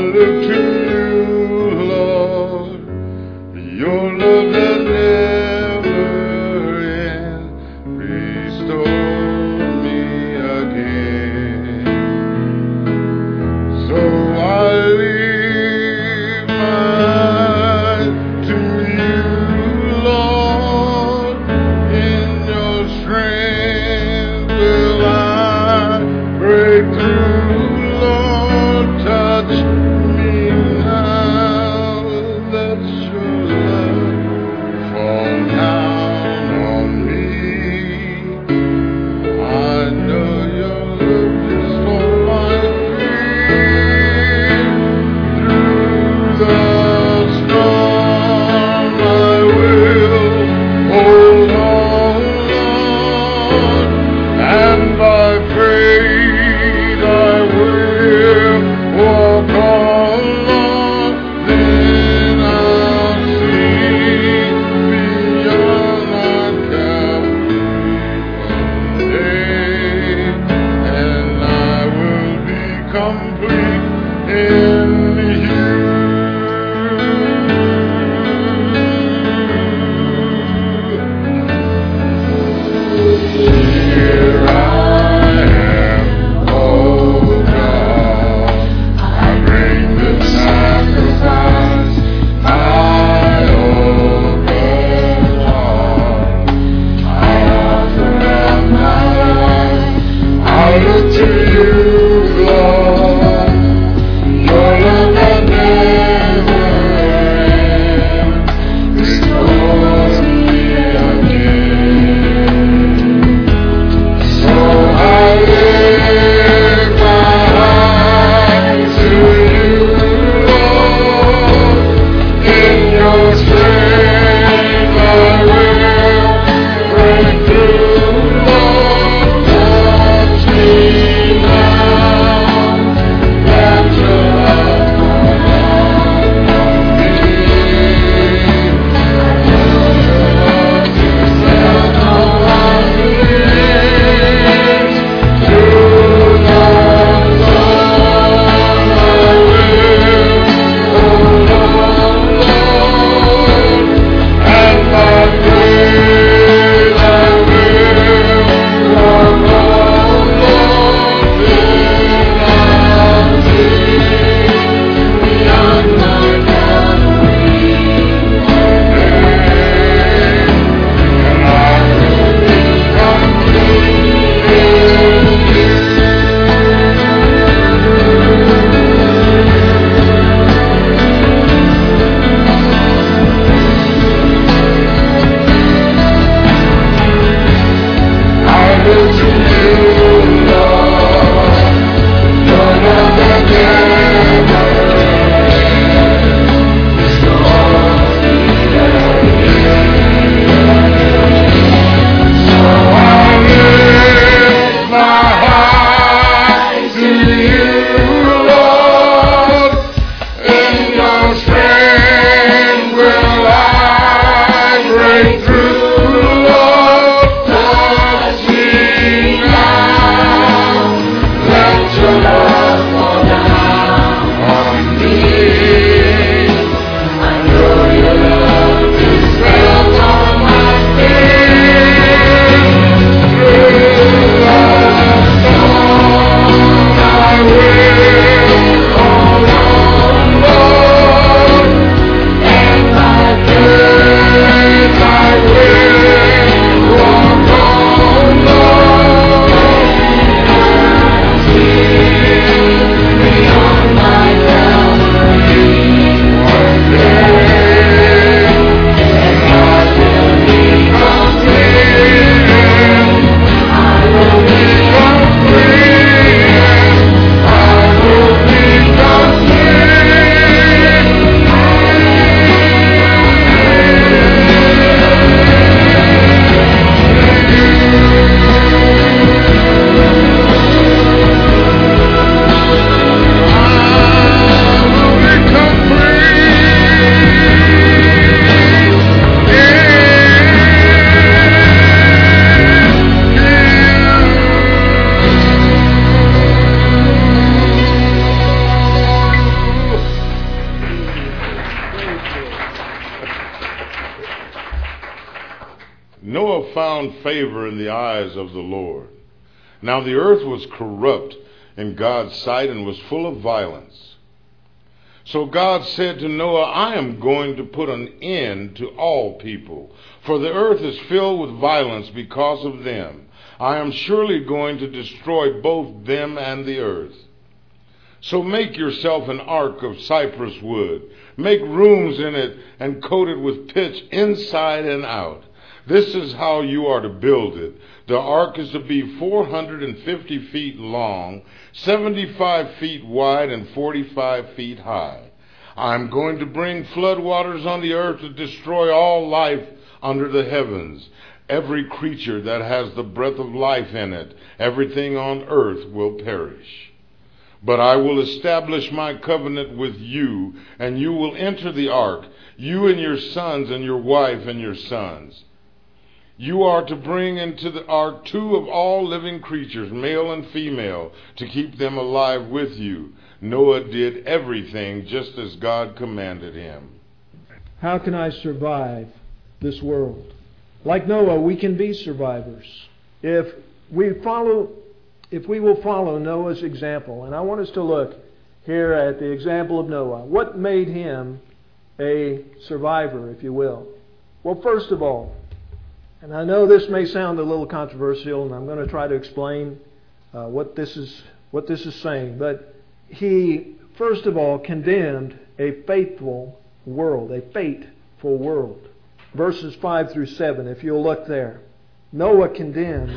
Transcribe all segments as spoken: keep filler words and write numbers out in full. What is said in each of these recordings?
look to you, Lord, your love that never ends. Restore me again. So I leave my eyes to you, Lord. In your strength will I break through, Lord. Touch me found favor in the eyes of the Lord. Now the earth was corrupt in God's sight and was full of violence. So God said to Noah, I am going to put an end to all people, for the earth is filled with violence because of them. I am surely going to destroy both them and the earth. So make yourself an ark of cypress wood. Make rooms in it and coat it with pitch inside and out. This is how you are to build it. The ark is to be four hundred fifty feet long, seventy-five feet wide, and forty-five feet high. I'm going to bring flood waters on the earth to destroy all life under the heavens. Every creature that has the breath of life in it, everything on earth will perish. But I will establish my covenant with you, and you will enter the ark, you and your sons and your wife and your sons. You are to bring into the ark two of all living creatures, male and female, to keep them alive with you. Noah did everything just as God commanded him. How can I survive this world? Like Noah, we can be survivors if we follow, if we will follow Noah's example. And I want us to look here at the example of Noah. What made him a survivor, if you will? Well, first of all, and I know this may sound a little controversial, and I'm going to try to explain uh, what this is what this is saying. But he, first of all, condemned a faithful world, a fateful world. Verses five through seven, if you'll look there. Noah condemned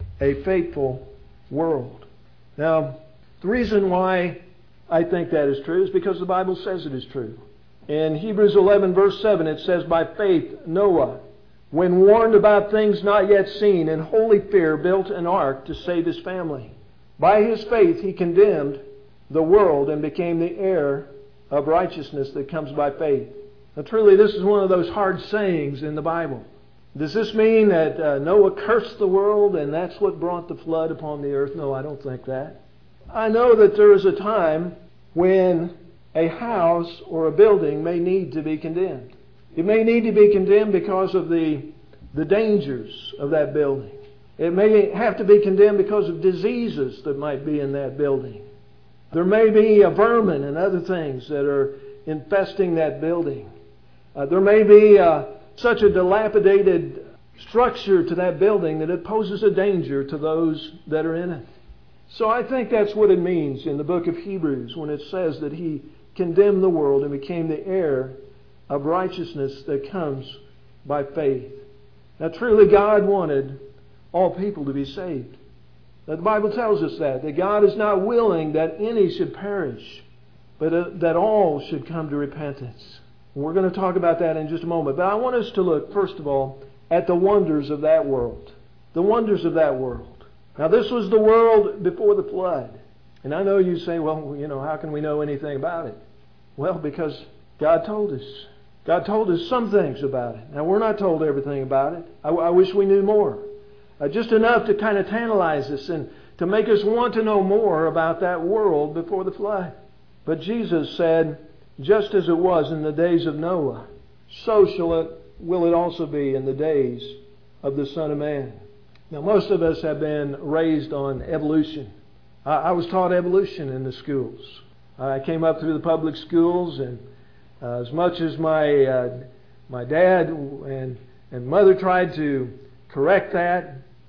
a faithful world. Now, the reason why I think that is true is because the Bible says it is true. In Hebrews eleven, verse seven, it says, by faith, Noah, when warned about things not yet seen, in holy fear built an ark to save his family. By his faith he condemned the world and became the heir of righteousness that comes by faith. Now truly, this is one of those hard sayings in the Bible. Does this mean that uh, Noah cursed the world and that's what brought the flood upon the earth? No, I don't think that. I know that there is a time when a house or a building may need to be condemned. It may need to be condemned because of the, the dangers of that building. It may have to be condemned because of diseases that might be in that building. There may be a vermin and other things that are infesting that building. Uh, there may be uh, such a dilapidated structure to that building that it poses a danger to those that are in it. So I think that's what it means in the book of Hebrews when it says that he condemned the world and became the heir of righteousness that comes by faith. Now truly God wanted all people to be saved. Now, the Bible tells us that, that God is not willing that any should perish, but uh, that all should come to repentance. And we're going to talk about that in just a moment. But I want us to look, first of all, at the wonders of that world. The wonders of that world. Now this was the world before the flood. And I know you say, well, you know, how can we know anything about it? Well, because God told us. God told us some things about it. Now, we're not told everything about it. I, I wish we knew more. Uh, just enough to kind of tantalize us and to make us want to know more about that world before the flood. But Jesus said, just as it was in the days of Noah, so shall it, will it also be in the days of the Son of Man. Now, most of us have been raised on evolution. I, I was taught evolution in the schools. I came up through the public schools, and Uh, as much as my uh, my dad and and mother tried to correct that,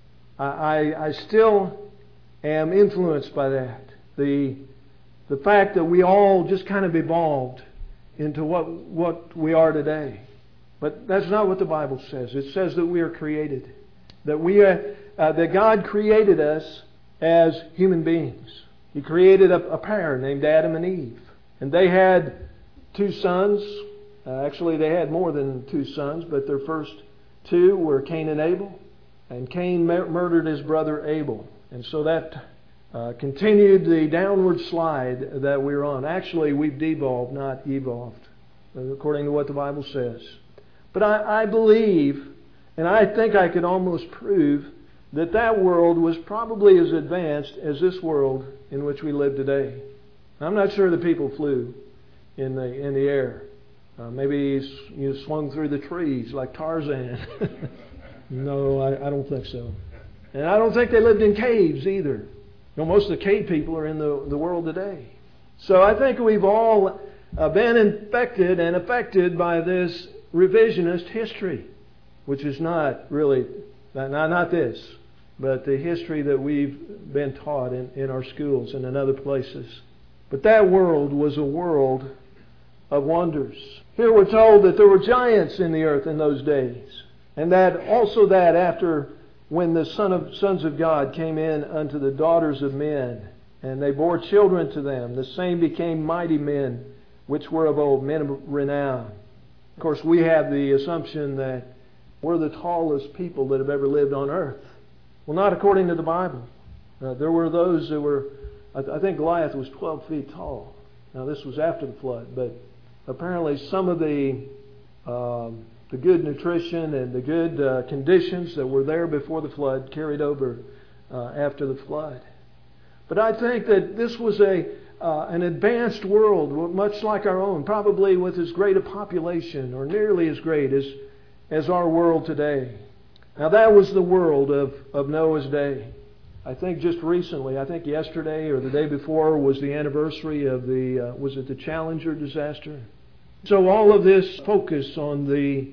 I, I still am influenced by that. The the fact that we all just kind of evolved into what what we are today. But that's not what the Bible says. It says that we are created, that we are uh, that God created us as human beings. He created a, a pair named Adam and Eve, and they had two sons. Uh, actually, they had more than two sons, but their first two were Cain and Abel. And Cain mur- murdered his brother Abel. And so that uh, continued the downward slide that we're on. Actually, we've devolved, not evolved, according to what the Bible says. But I, I believe, and I think I could almost prove, that that world was probably as advanced as this world in which we live today. I'm not sure the people flew in the in the air. Uh, maybe you swung through the trees like Tarzan. No, I, I don't think so. And I don't think they lived in caves either. You know, most of the cave people are in the, the world today. So I think we've all uh, been infected and affected by this revisionist history, which is not really, not, not this, but the history that we've been taught in, in our schools and in other places. But that world was a world of wonders. Here we're told that there were giants in the earth in those days. And that also that after when the son of, sons of God came in unto the daughters of men, and they bore children to them, the same became mighty men, which were of old, men of renown. Of course, we have the assumption that we're the tallest people that have ever lived on earth. Well, not according to the Bible. Uh, there were those that were, I, th- I think Goliath was twelve feet tall. Now, this was after the flood, but apparently some of the um, the good nutrition and the good uh, conditions that were there before the flood carried over uh, after the flood. But I think that this was a uh, an advanced world, much like our own, probably with as great a population, or nearly as great as, as our world today. Now that was the world of, of Noah's day. I think just recently, I think yesterday or the day before was the anniversary of the, uh, was it the Challenger disaster? So all of this focus on the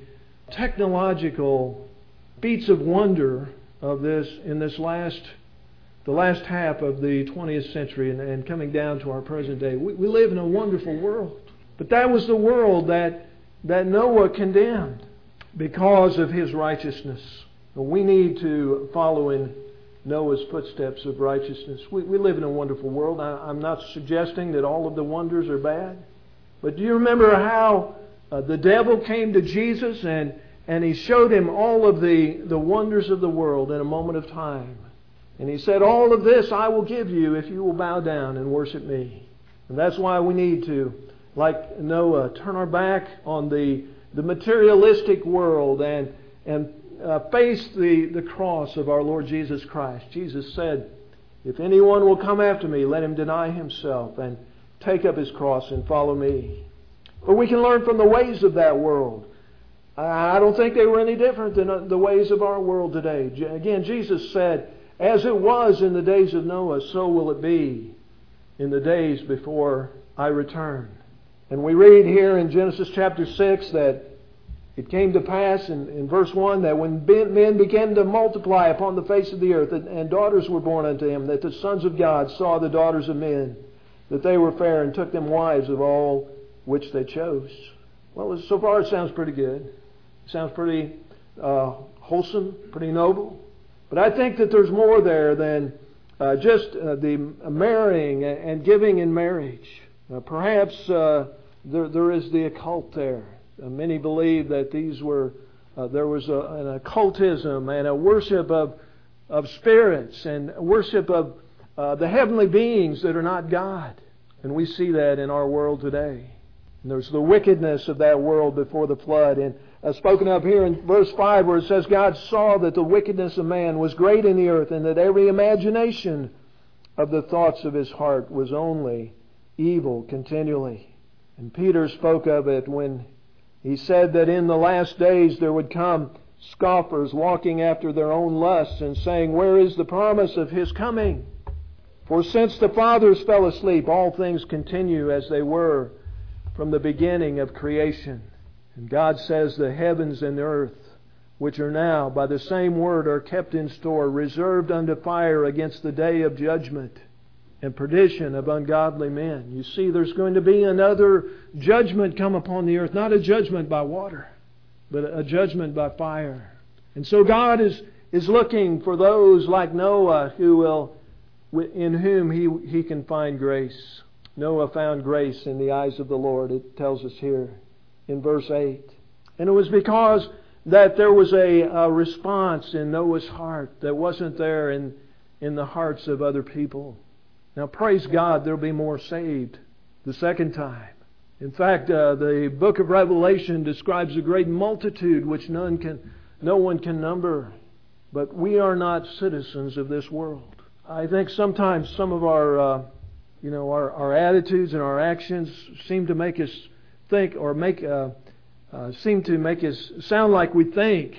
technological feats of wonder of this in this last, the last half of the twentieth century and, and coming down to our present day. We, we live in a wonderful world. But that was the world that, that Noah condemned because of his righteousness. We need to follow in Noah's footsteps of righteousness. We, we live in a wonderful world. I, I'm not suggesting that all of the wonders are bad. But do you remember how uh, the devil came to Jesus and, and he showed him all of the, the wonders of the world in a moment of time? And he said, all of this I will give you if you will bow down and worship me. And that's why we need to, like Noah, turn our back on the, the materialistic world and, and uh, face the, the cross of our Lord Jesus Christ. Jesus said, if anyone will come after me, let him deny himself and take up his cross and follow me. But we can learn from the ways of that world. I don't think they were any different than the ways of our world today. Again, Jesus said, as it was in the days of Noah, so will it be in the days before I return. And we read here in Genesis chapter six that it came to pass in, in verse one that when men began to multiply upon the face of the earth and, and daughters were born unto him, that the sons of God saw the daughters of men, that they were fair, and took them wives of all which they chose. Well, so far it sounds pretty good. It sounds pretty uh, wholesome, pretty noble. But I think that there's more there than uh, just uh, the marrying and giving in marriage. Uh, perhaps uh, there, there is the occult there. Uh, many believe that these were uh, there was a, an occultism and a worship of of spirits and worship of Uh, the heavenly beings that are not God. And we see that in our world today. And there's the wickedness of that world before the flood. And uh, spoken of here in verse five where it says, God saw that the wickedness of man was great in the earth, and that every imagination of the thoughts of his heart was only evil continually. And Peter spoke of it when he said that in the last days there would come scoffers walking after their own lusts and saying, where is the promise of his coming? For since the fathers fell asleep, all things continue as they were from the beginning of creation. And God says the heavens and the earth, which are now by the same word are kept in store, reserved unto fire against the day of judgment and perdition of ungodly men. You see, there's going to be another judgment come upon the earth, not a judgment by water, but a judgment by fire. And so God is, is looking for those like Noah who will in whom he, he can find grace. Noah found grace in the eyes of the Lord, it tells us here in verse eight. And it was because that there was a, a response in Noah's heart that wasn't there in, in the hearts of other people. Now praise God, there'll be more saved the second time. In fact, uh, the book of Revelation describes a great multitude which none can, no one can number. But we are not citizens of this world. I think sometimes some of our, uh, you know, our, our attitudes and our actions seem to make us think, or make, uh, uh, seem to make us sound like we think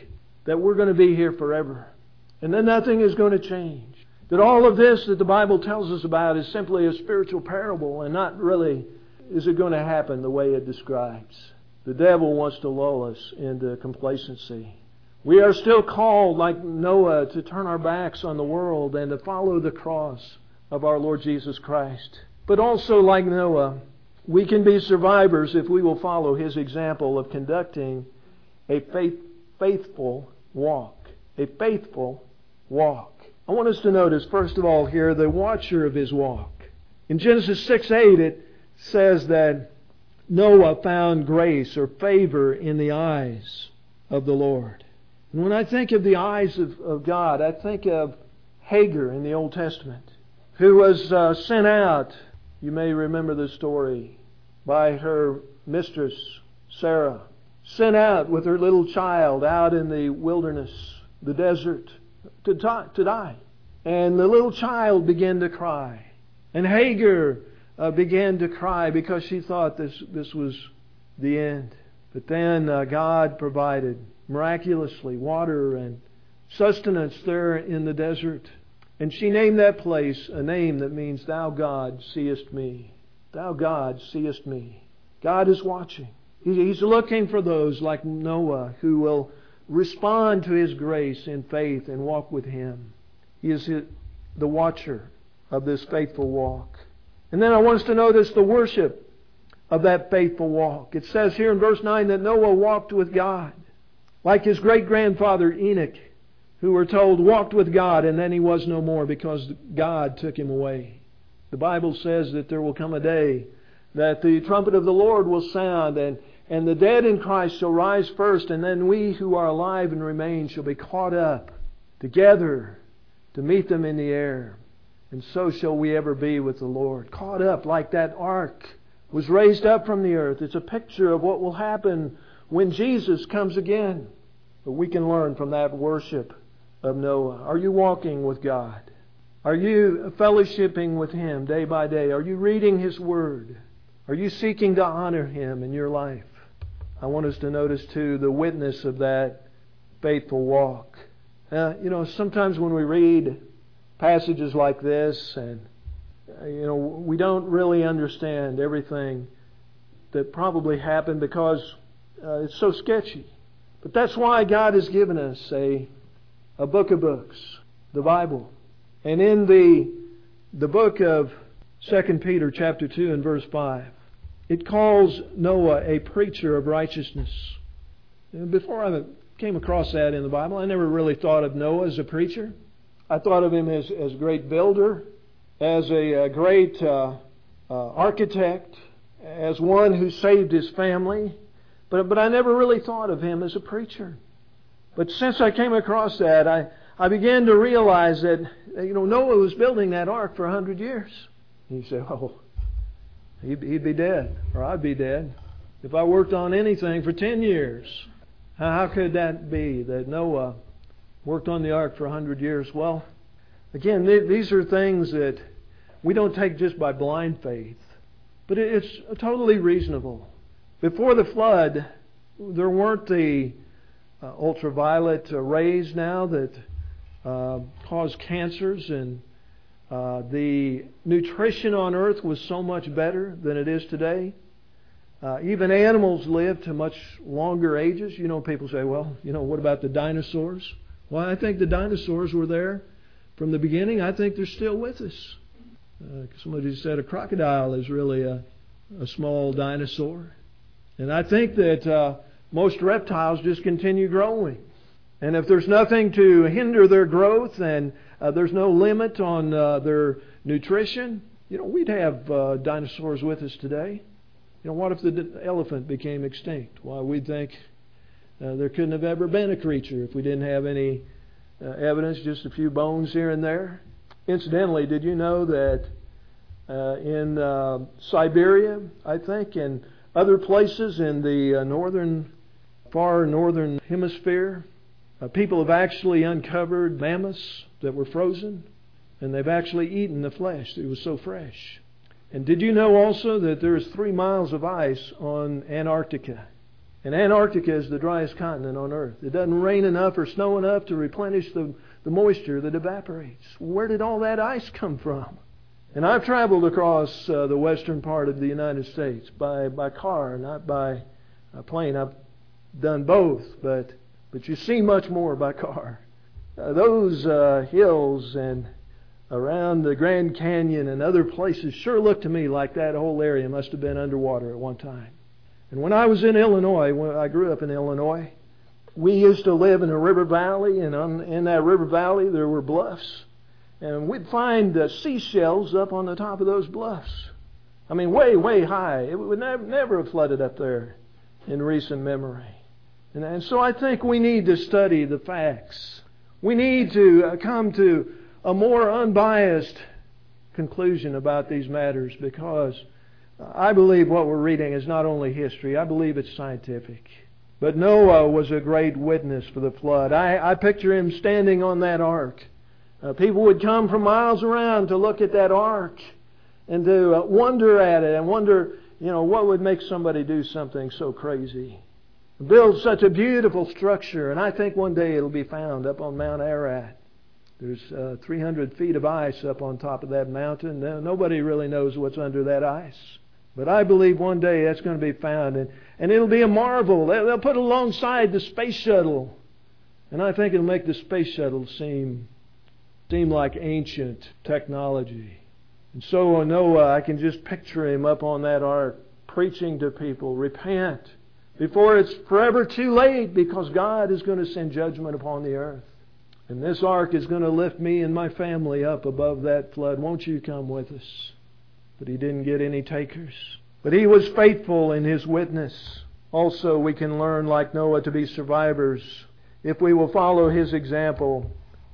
that we're going to be here forever. And then nothing is going to change. That all of this that the Bible tells us about is simply a spiritual parable and not really is it going to happen the way it describes. The devil wants to lull us into complacency. We are still called, like Noah, to turn our backs on the world and to follow the cross of our Lord Jesus Christ. But also, like Noah, we can be survivors if we will follow his example of conducting a faith, faithful walk. A faithful walk. I want us to notice, first of all, here, the watcher of his walk. In Genesis six eight, it says that Noah found grace or favor in the eyes of the Lord. And when I think of the eyes of, of God, I think of Hagar in the Old Testament, who was uh, sent out, you may remember the story, by her mistress, Sarah, sent out with her little child out in the wilderness, the desert, to die. To die. And the little child began to cry. And Hagar uh, began to cry because she thought this, this was the end. But then uh, God provided miraculously water and sustenance there in the desert. And she named that place a name that means, Thou God seest me. Thou God seest me. God is watching. He's looking for those like Noah who will respond to His grace in faith and walk with Him. He is the watcher of this faithful walk. And then I want us to notice the worship of that faithful walk. It says here in verse nine that Noah walked with God. Like his great-grandfather Enoch, who we're told walked with God and then he was no more because God took him away. The Bible says that there will come a day that the trumpet of the Lord will sound and, and the dead in Christ shall rise first, and then we who are alive and remain shall be caught up together to meet them in the air. And so shall we ever be with the Lord. Caught up like that ark was raised up from the earth. It's a picture of what will happen when Jesus comes again. But we can learn from that worship of Noah. Are you walking with God? Are you fellowshipping with Him day by day? Are you reading His Word? Are you seeking to honor Him in your life? I want us to notice too the witness of that faithful walk. Uh, you know, sometimes when we read passages like this, and you know, we don't really understand everything that probably happened because uh, it's so sketchy. But that's why God has given us a a book of books, the Bible. And in the the book of Second Peter chapter two and verse five, it calls Noah a preacher of righteousness. And before I came across that in the Bible, I never really thought of Noah as a preacher. I thought of him as, as a great builder, as a, a great uh, uh, architect, as one who saved his family. But, but I never really thought of him as a preacher. But since I came across that, I, I began to realize that, you know, Noah was building that ark for a hundred years. And you say, oh, he'd, he'd be dead, or I'd be dead, if I worked on anything for ten years. How, how could that be, that Noah worked on the ark for a hundred years? Well, again, th- these are things that we don't take just by blind faith. But it, it's totally reasonable. Before the flood, there weren't the uh, ultraviolet uh, rays now that uh, cause cancers, and uh, the nutrition on earth was so much better than it is today. Uh, even animals lived to much longer ages. You know, people say, well, you know, what about the dinosaurs? Well, I think the dinosaurs were there from the beginning. I think they're still with us. Uh, somebody said a crocodile is really a, a small dinosaur. And I think that uh, most reptiles just continue growing. And if there's nothing to hinder their growth and uh, there's no limit on uh, their nutrition, you know, we'd have uh, dinosaurs with us today. You know, what if the d- elephant became extinct? Well, we'd think uh, there couldn't have ever been a creature if we didn't have any uh, evidence, just a few bones here and there. Incidentally, did you know that uh, in uh, Siberia, I think, and other places in the uh, northern, far northern hemisphere, uh, people have actually uncovered mammoths that were frozen, and they've actually eaten the flesh. It was so fresh. And did you know also that there's three miles of ice on Antarctica? And Antarctica is the driest continent on Earth. It doesn't rain enough or snow enough to replenish the, the moisture that evaporates. Where did all that ice come from? And I've traveled across uh, the western part of the United States by, by car, not by a plane. I've done both, but, but you see much more by car. Uh, those uh, hills and around the Grand Canyon and other places sure look to me like that whole area must have been underwater at one time. And when I was in Illinois, when I grew up in Illinois, we used to live in a river valley, and on, in that river valley there were bluffs. And we'd find uh, seashells up on the top of those bluffs. I mean, way, way high. It would never, never have flooded up there in recent memory. And, and so I think we need to study the facts. We need to uh, come to a more unbiased conclusion about these matters, because I believe what we're reading is not only history, I believe it's scientific. But Noah was a great witness for the flood. I, I picture him standing on that ark. Uh, people would come from miles around to look at that ark and to uh, wonder at it and wonder, you know, what would make somebody do something so crazy. Build such a beautiful structure, and I think one day it'll be found up on Mount Ararat. There's uh, three hundred feet of ice up on top of that mountain. Now, nobody really knows what's under that ice. But I believe one day that's going to be found, and, and it'll be a marvel. They'll, they'll put it alongside the space shuttle. And I think it'll make the space shuttle seem, seem like ancient technology. And so Noah, I can just picture him up on that ark preaching to people, repent before it's forever too late, because God is going to send judgment upon the earth. And this ark is going to lift me and my family up above that flood. Won't you come with us? But he didn't get any takers. But he was faithful in his witness. Also, we can learn, like Noah, to be survivors if we will follow his example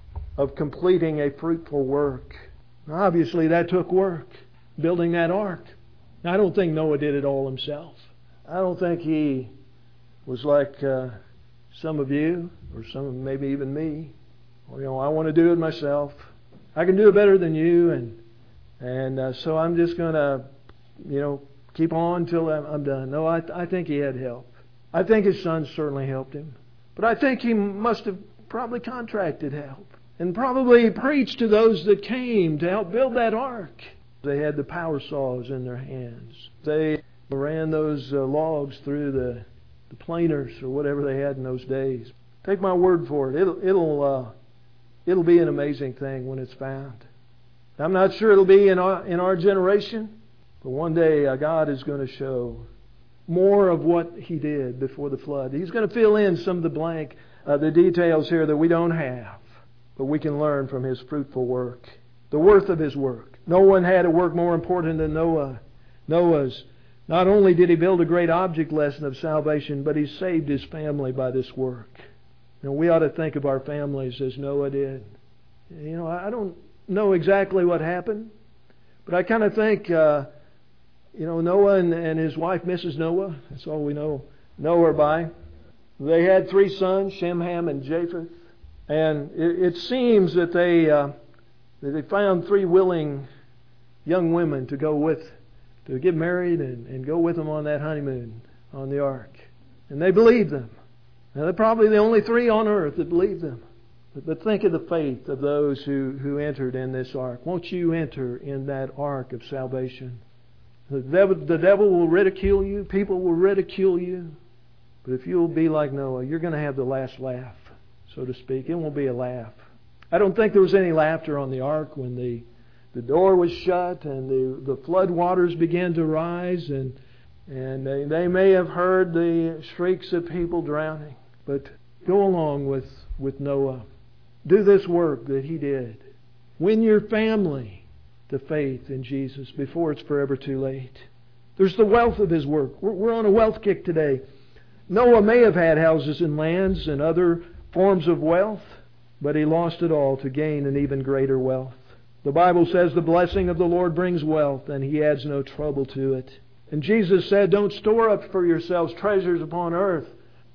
of completing a fruitful work. Now, obviously, that took work, building that ark. Now, I don't think Noah did it all himself. I don't think he was like uh, some of you, or some, maybe even me. Well, you know, I want to do it myself. I can do it better than you, and and uh, so I'm just going to, you know, keep on until I'm, I'm done. No, I, I think he had help. I think his son certainly helped him. But I think he must have probably contracted help and probably preached to those that came to help build that ark. They had the power saws in their hands. They ran those uh, logs through the, the planers or whatever they had in those days. Take my word for it. It'll it'll uh, it'll be an amazing thing when it's found. I'm not sure it'll be in our in our generation, but one day uh, God is going to show more of what He did before the flood. He's going to fill in some of the blank, uh, the details here that we don't have, but we can learn from His fruitful work, the worth of His work. No one had a work more important than Noah. Noah's. Not only did he build a great object lesson of salvation, but he saved his family by this work. Now, we ought to think of our families as Noah did. You know, I don't know exactly what happened, but I kind of think, uh, you know, Noah and, and his wife, Missus Noah, that's all we know, know her by. They had three sons, Shem, Ham, and Japheth. And it, it seems that they, uh, that they found three willing young women to go with to get married and, and go with them on that honeymoon on the ark. And they believed them. Now, they're probably the only three on earth that believed them. But, but think of the faith of those who, who entered in this ark. Won't you enter in that ark of salvation? The devil, the devil will ridicule you. People will ridicule you. But if you'll be like Noah, you're going to have the last laugh, so to speak. It won't be a laugh. I don't think there was any laughter on the ark when the The door was shut and the, the flood waters began to rise, and and they, they may have heard the shrieks of people drowning. But go along with, with Noah. Do this work that he did. Win your family to faith in Jesus before it's forever too late. There's the wealth of his work. We're, we're on a wealth kick today. Noah may have had houses and lands and other forms of wealth, but he lost it all to gain an even greater wealth. The Bible says the blessing of the Lord brings wealth, and He adds no trouble to it. And Jesus said, don't store up for yourselves treasures upon earth,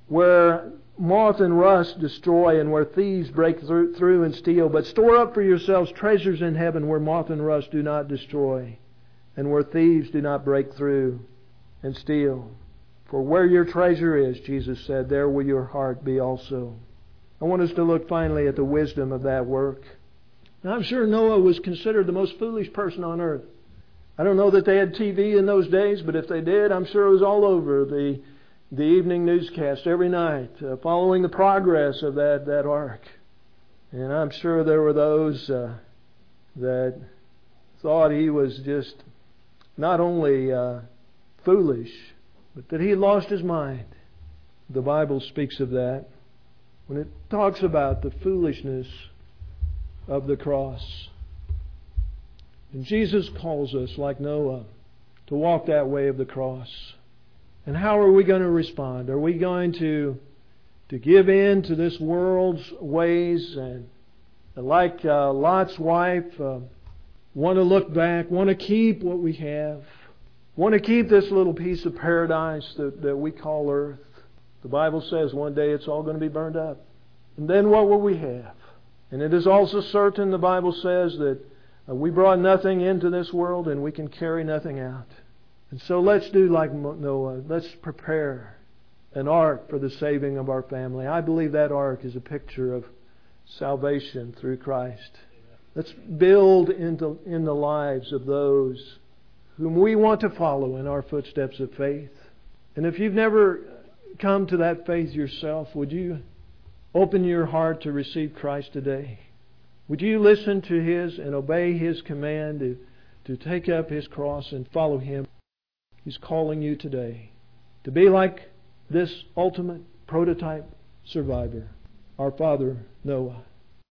where moth and rust destroy and where thieves break through and steal. But store up for yourselves treasures in heaven, where moth and rust do not destroy, and where thieves do not break through and steal. For where your treasure is, Jesus said, there will your heart be also. I want us to look finally at the wisdom of that work. Now, I'm sure Noah was considered the most foolish person on earth. I don't know that they had T V in those days, but if they did, I'm sure it was all over the the evening newscast every night, uh, following the progress of that, that ark. And I'm sure there were those uh, that thought he was just not only uh, foolish, but that he had lost his mind. The Bible speaks of that when it talks about the foolishness of the cross. And Jesus calls us, like Noah, to walk that way of the cross. And how are we going to respond? Are we going to, to give in to this world's ways and, like uh, Lot's wife, uh, want to look back, want to keep what we have, want to keep this little piece of paradise that, that we call earth? The Bible says one day it's all going to be burned up. And then what will we have? And it is also certain, the Bible says, that uh, we brought nothing into this world and we can carry nothing out. And so let's do like Noah. Let's prepare an ark for the saving of our family. I believe that ark is a picture of salvation through Christ. Let's build into in the lives of those whom we want to follow in our footsteps of faith. And if you've never come to that faith yourself, would you open your heart to receive Christ today? Would you listen to His and obey His command to, to take up His cross and follow Him? He's calling you today to be like this ultimate prototype survivor, our father Noah.